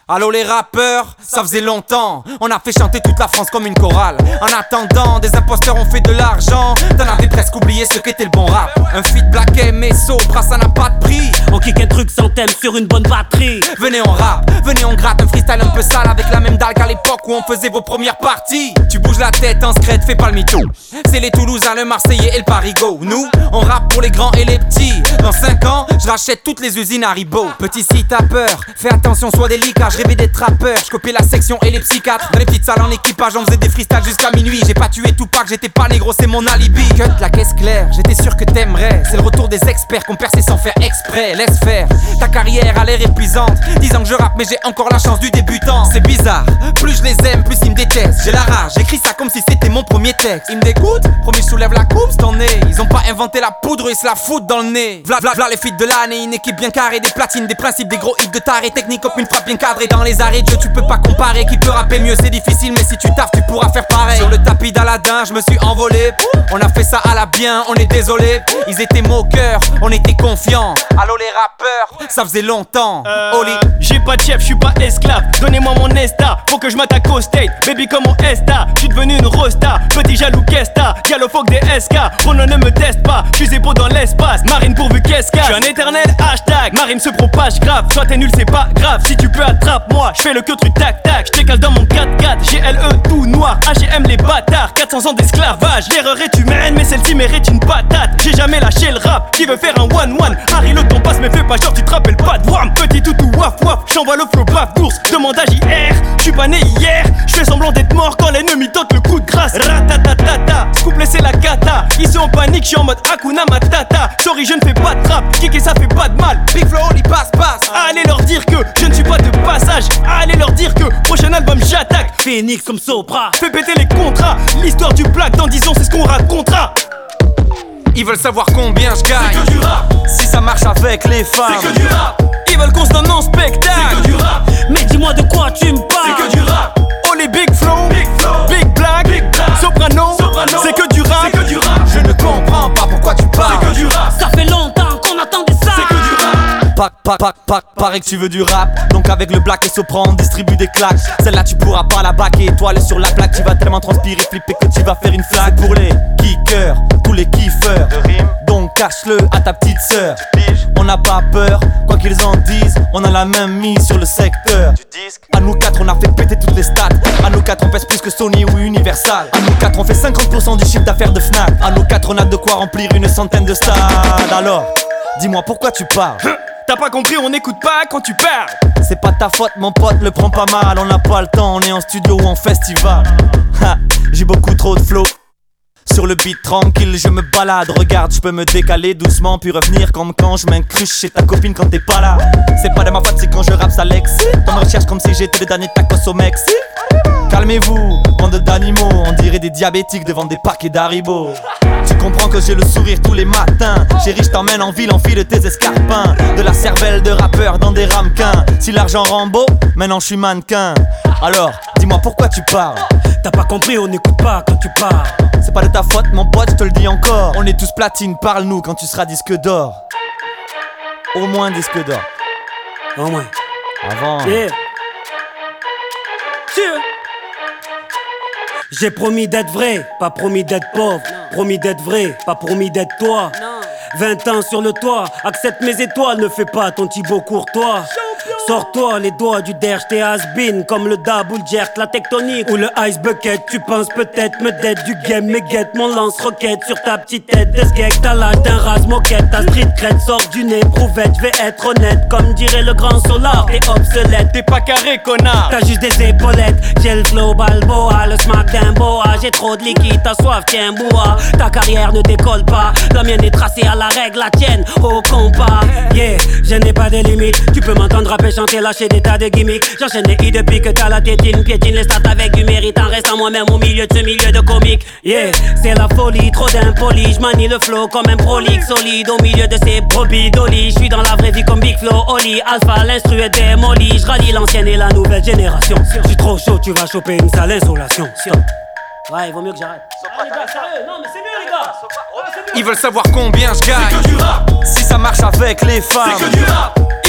Allô les rappeurs, ça faisait longtemps. On a fait chanter toute la France comme une chorale. En attendant, des imposteurs ont fait de l'argent. T'en avais presque oublié ce qu'était le bon rap. Un feat Black M et Sopra, ça n'a pas de prix. On kick un truc sans thème sur une bonne batterie. Venez on rap, venez on gratte un freestyle un peu sale. Avec la même dalle qu'à l'époque où on faisait vos premières parties. Tu bouges la tête en secret, fais pas le mytho. C'est les Toulousains, le Marseillais et le Parigo. Nous, on rappe pour les grands et les petits. Dans 5 ans, je rachète toutes les usines Haribo. Petit si t'as peur, fais attention, sois délicat. Je rêvais d'être rappeur, je copiais la section et les psychiatres. Dans les petites salles en équipage, on faisait des freestyles jusqu'à minuit. J'ai pas tué Tupac, j'étais pas négro, c'est mon alibi. Cut la caisse claire, j'étais sûr que t'aimerais. C'est le retour des experts qu'on perçait sans faire exprès. Laisse faire, ta carrière a l'air épuisante. 10 ans que je rappe mais j'ai encore la chance du débutant. C'est bizarre, plus je les aime, plus ils me détestent. J'ai la rage, j'écris ça comme si c'était mon premier texte. Ils me dégoûtent, promis je soulève la coupe, c'est en est. Ils ont pas inventé la poudre, ils se la foutent dans le nez. V'là les feats de l'année, une équipe bien carrée. Des platines, des principes, des gros hits de taré. Technique comme une frappe bien cadrée. Dans les arrêts Dieu tu peux pas comparer. Qui peut rapper mieux c'est difficile mais si tu taffes tu pourras faire pareil. Sur le tapis d'Aladin je me suis envolé. On a fait ça à la bien, on est désolé. Ils étaient moqueurs, on était confiants. Allô les rappeurs, ça faisait longtemps. Oli, j'ai pas de chef, je suis pas esclave. Donnez-moi mon esta, faut que je m'attaque au state. Baby comme mon esta, je suis devenu une rosta. Petit jaloux qu'esta, galophoque des SK. Ronan ne me teste pas, je suis épaux dans l'espace. Marine pourvu qu'est-ce que je suis un éternel hashtag. Marine se propage grave, soit t'es nul c'est pas grave. Si tu peux attrape-moi, je fais le truc tac tac. Je t'écale dans mon 4x4, GLE tout noir. HM les bâtards, 400 ans d'esclavage. L'erreur est humaine mais celle-ci mérite une patate. J'ai jamais lâché le rap, qui veut faire un one-one. Harry le temps passe mais fais pas genre tu te rappelles pas de Wham. Petit toutou waf waf, j'envoie le flow baf d'ours. Demande à JR, j'suis pas né hier. J'fais semblant d'être mort quand l'ennemi tente le coup de grâce. Ratatatata, scoop laissez la cata. Ils sont en panique, j'suis en mode Hakuna Matata. Sorry je ne fais pas de trap, kicker ça fait pas de mal. Big Flow, il passe. Allez leur dire que je ne suis pas de passage. Allez leur dire que prochain album j'attaque. Phoenix comme Sopra, fais péter les contrats. L'histoire du black dans 10 ans c'est ce qu'on racontera. Ils veulent savoir combien je gagne. C'est que du rap. Si ça marche avec les femmes. C'est que du rap. Ils veulent qu'on se donne en spectacle. C'est que du rap. mais dis-moi de quoi tu me parles. C'est que du rap. Oh les Big Flow, Big Black, Soprano. C'est que du rap. C'est que du rap. Je ne comprends pas pourquoi tu parles. C'est que du rap. Ça fait longtemps qu'on attendait ça. C'est que du rap. Paraît que tu veux du rap. Donc avec le Black et Sopra on distribue des claques. Celle-là tu pourras pas la baquer. Étoile sur la plaque, tu vas tellement transpirer, flipper que tu vas faire une flaque. Pour les kickers, tous les kiffeurs de rime. Donc cache-le à ta petite sœur. On n'a pas peur, quoi qu'ils en disent. On a la même mise sur le secteur du disque. À nous 4 on a fait péter toutes les stats. À nous 4 on pèse plus que Sony ou Universal. À nous 4 on fait 50% du chiffre d'affaires de Fnac. À nous 4 on a de quoi remplir une centaine de stades. Alors, dis-moi pourquoi tu parles. T'as pas compris, on n'écoute pas quand tu parles. C'est pas ta faute mon pote, le prends pas mal. On n'a pas le temps, on est en studio ou en festival. Ha, j'ai beaucoup trop de flow. Sur le beat tranquille, je me balade. Regarde, je peux me décaler doucement puis revenir comme quand je m'incruste chez ta copine quand t'es pas là. C'est pas de ma faute, c'est quand je rappe ça l'excite. On me recherche comme si j'étais le dernier tacos au Mexique. Calmez-vous, bande d'animaux. On dirait des diabétiques devant des paquets d'Haribo. Tu comprends que j'ai le sourire tous les matins. Chérie, je t'emmène en ville, enfile tes escarpins. De la cervelle de rappeur dans des ramequins. Si l'argent rend beau, maintenant je suis mannequin. Alors, dis-moi pourquoi tu parles. T'as pas compris, on n'écoute pas quand tu parles. C'est pas de ta faute mon pote, je te le dis encore. On est tous platine, parle-nous quand tu seras disque d'or. Au moins disque d'or. Au moins. Avant. Yeah. J'ai promis d'être vrai, pas promis d'être pauvre. Promis d'être vrai, pas promis d'être toi. 20 ans sur le toit, accepte mes étoiles, ne fais pas ton Thibaut Courtois. Sors-toi les doigts du derge, t'es has-been comme le dab ou le jerk, la tectonique ou le ice bucket. Tu penses peut-être me dead du game, mais guette mon lance-roquette sur ta petite tête de skeg. T'as l'âge d'un rase-moquette, ta street crête sort du nez, prouvette. Je vais être honnête, comme dirait le grand Solar, t'es obsolète. T'es pas carré, connard. T'as juste des épaulettes, j'ai le flow Balboa, le smack d'un boa. J'ai trop de liquide, t'as soif, tiens bois. Ta carrière ne décolle pas, la mienne est tracée à la règle, la tienne au compas. Yeah, je n'ai pas de limites, tu peux m'entendre rapper, chanter, lâcher des tas de gimmicks. J'enchaîne les hits depuis que t'as la tétine. Piétine les stats avec du mérite en restant moi-même au milieu de ce milieu de comique. Yeah, c'est la folie, trop d'impoli. J'manie le flow comme un prolique solide au milieu de ces brebis d'Oli. J'suis dans la vraie vie comme Big Flow, Oli. Alpha, l'instru est démoli. J'rallie l'ancienne et la nouvelle génération. J'suis trop chaud, tu vas choper une sale insolation. Ouais, il vaut mieux que j'arrête. Ah les gars, sérieux, non mais c'est mieux les gars. Ils veulent savoir combien je gagne. C'est que du rap. Si ça marche avec les femmes. C'est que du rap.